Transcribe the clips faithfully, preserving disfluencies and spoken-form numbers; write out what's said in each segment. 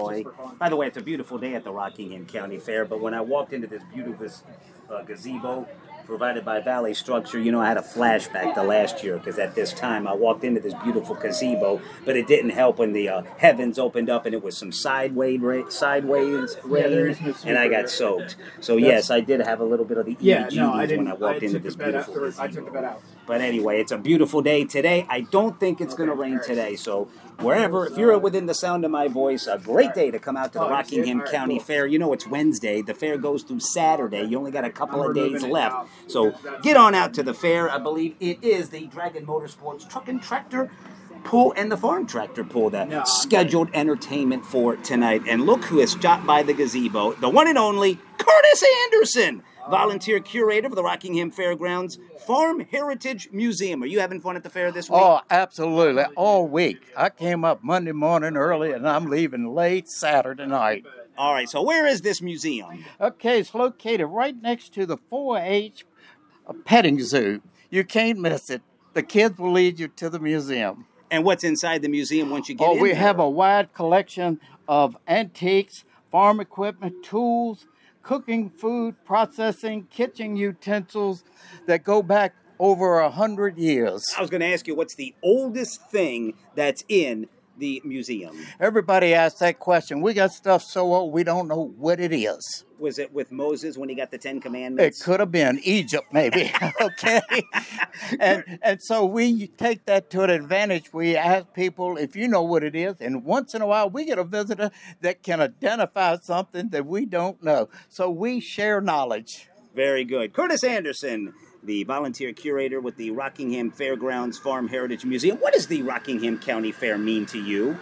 Valley. By the way, it's a beautiful day at the Rockingham County Fair, but when I walked into this beautiful uh, gazebo provided by Valley Structure, you know, I had a flashback to last year because at this time I walked into this beautiful gazebo, but it didn't help when the uh, heavens opened up and it was some sideways, ra- sideways rain, yeah, no and I got soaked. So yes, I did have a little bit of the yeah, E B G no, I when I walked I into this beautiful after, gazebo. I took the bed out. But anyway, it's a beautiful day today. I don't think it's okay, going to rain today, so wherever, if you're within the sound of my voice, a great day to come out to the Rockingham County Fair. You know, it's Wednesday. The fair goes through Saturday. You only got a couple of days left. So get on out to the fair. I believe it is the Dragon Motorsports Truck and Tractor Pool and the Farm Tractor Pool that scheduled entertainment for tonight. And look who has stopped by the gazebo, the one and only Curtis Anderson, volunteer curator for the Rockingham Fairgrounds Farm Heritage Museum. Are you having fun at the fair this week? Oh, absolutely. All week. I came up Monday morning early, and I'm leaving late Saturday night. All right, so where is this museum? Okay, it's located right next to the four H petting zoo. You can't miss it. The kids will lead you to the museum. And what's inside the museum once you get oh, in we there? have a wide collection of antiques, farm equipment, tools, cooking, food, processing, kitchen utensils that go back over a hundred years. I was going to ask you, what's the oldest thing that's in the museum? Everybody asks that question. We got stuff so old we don't know what it is. Was it with Moses when he got the Ten Commandments? It could have been Egypt, maybe. Okay, and and so we take that to an advantage. We ask people if you know what it is, and once in a while we get a visitor that can identify something that we don't know. So we share knowledge. Very good, Curtis Anderson, the volunteer curator with the Rockingham Fairgrounds Farm Heritage Museum. What does the Rockingham County Fair mean to you?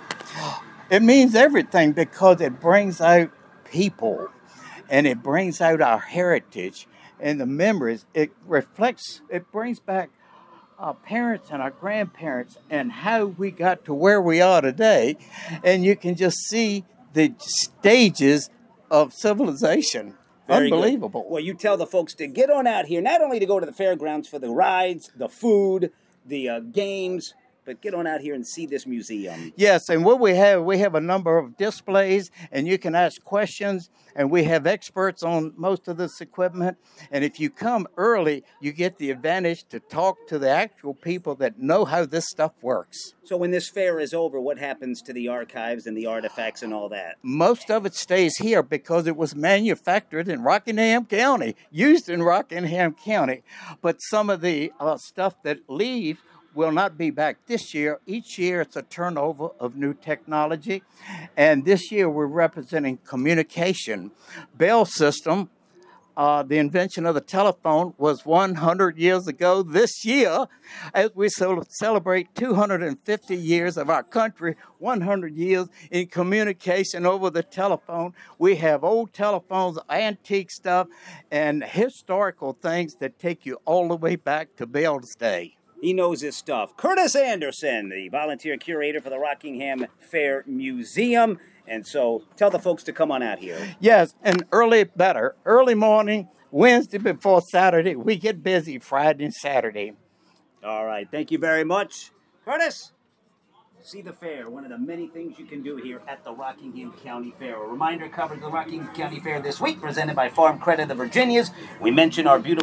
It means everything because it brings out people. And it brings out our heritage and the memories. It reflects, it brings back our parents and our grandparents and how we got to where we are today. And you can just see the stages of civilization. Very Unbelievable. Good. Well, you tell the folks to get on out here, not only to go to the fairgrounds for the rides, the food, the uh, games, but get on out here and see this museum. Yes, and what we have, we have a number of displays, and you can ask questions, and we have experts on most of this equipment. And if you come early, you get the advantage to talk to the actual people that know how this stuff works. So when this fair is over, what happens to the archives and the artifacts and all that? Most of it stays here because it was manufactured in Rockingham County, used in Rockingham County. But some of the uh, stuff that leave will not be back this year. Each year it's a turnover of new technology. And this year we're representing communication. Bell System, uh, the invention of the telephone was one hundred years ago this year. As we celebrate two hundred fifty years of our country, one hundred years in communication over the telephone. We have old telephones, antique stuff, and historical things that take you all the way back to Bell's day. He knows his stuff. Curtis Anderson, the volunteer curator for the Rockingham Fair Museum. And so tell the folks to come on out here. Yes, and early better. Early morning, Wednesday before Saturday. We get busy Friday and Saturday. All right. Thank you very much. Curtis, see the fair. One of the many things you can do here at the Rockingham County Fair. A reminder covered the Rockingham County Fair this week, presented by Farm Credit of the Virginias. We mentioned our beautiful